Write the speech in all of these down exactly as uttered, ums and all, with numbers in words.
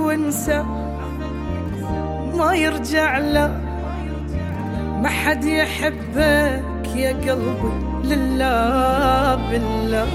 وانسى ما يرجع له، ما حد يحبك يا قلبي لله بالله.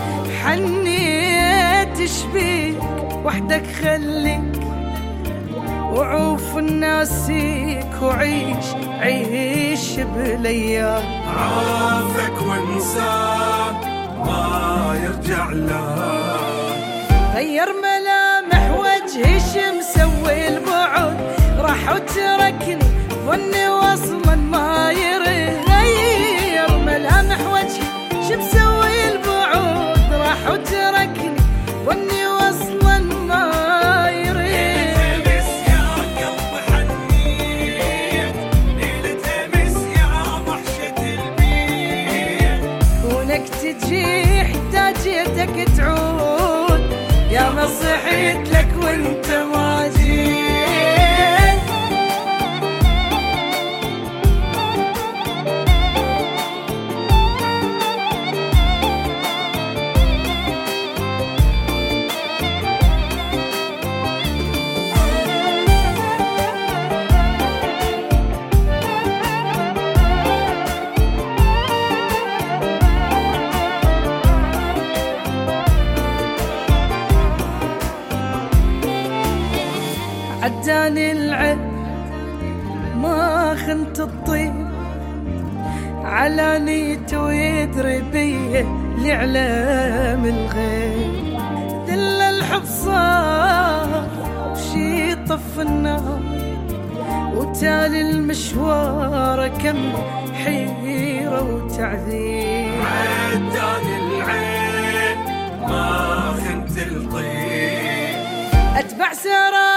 حنيت شبيك وحدك خليك وعوف الناسيك وعيش عيش بليا. عافك وانساه ما يرجع له، غير ملامح وجهي شمسوي البعد، راح وتركني ظني واصلا ما يرد. غير ملامح وجهي شمسوي البعد، راح وتركني ظني واصلا ما يرد. امس يا قلب حنيت، ليلة امس يا وحشة البيت، كونك تجي احتاجيتك تعود، يا ما صحيت لك وانت ما جيت. عداني العد ما خنت الطيب، على نيته ويدري بيه لعلام الغيب. دل الحب صار وشي طف النار، وتالي المشوار كم حيرة وتعذيب. عداني العين ما خنت الطيب، أتبع سرى